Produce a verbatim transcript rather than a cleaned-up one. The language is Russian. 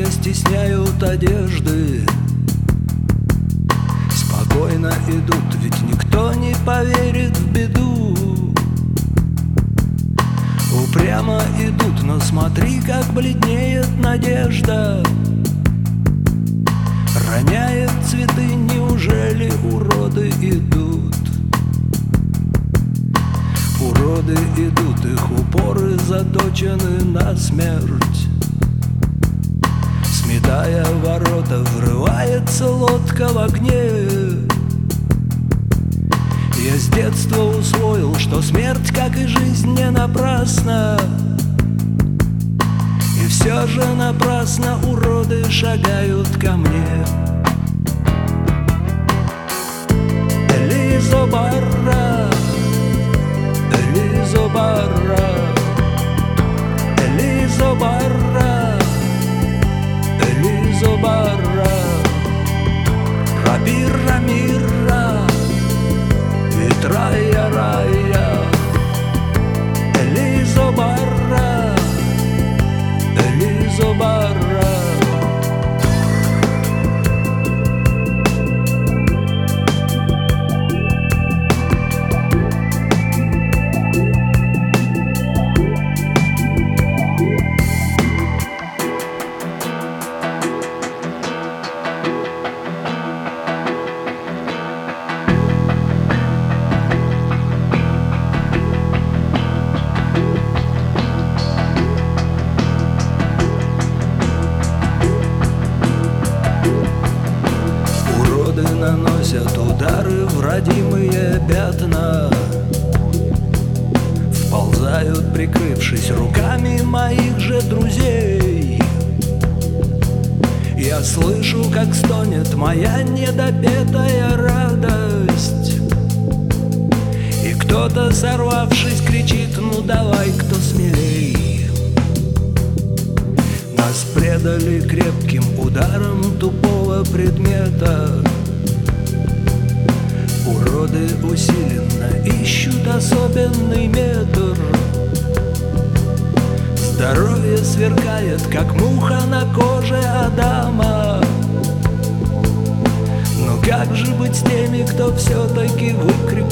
не стесняют одежды, спокойно идут, ведь никто не поверит в беду. Упрямо идут, но смотри, как бледнеет надежда. Роняет цветы, неужели уроды идут? Уроды идут, их упоры заточены на смерть. Сметая ворота, врывается лодка в огне. Я с детства усвоил, что смерть, как и жизнь, не напрасна. И все же напрасно уроды шагают ко мне. Элизо Барра, Элизо Барра, Элизо Барра, Элизо Барра, Рабирра Мирра, Рая, рая, Элизо Барра, Элизо Барра. Наносят удары в родимые пятна, вползают, прикрывшись руками моих же друзей. Я слышу, как стонет моя недопетая радость, и кто-то, сорвавшись, кричит: ну давай, кто смелей. Нас предали крепким ударом тупого предмета. Уроды усиленно ищут особенный метр. Здоровье сверкает, как муха на коже Адама. Но как же быть с теми, кто все-таки выкрикнул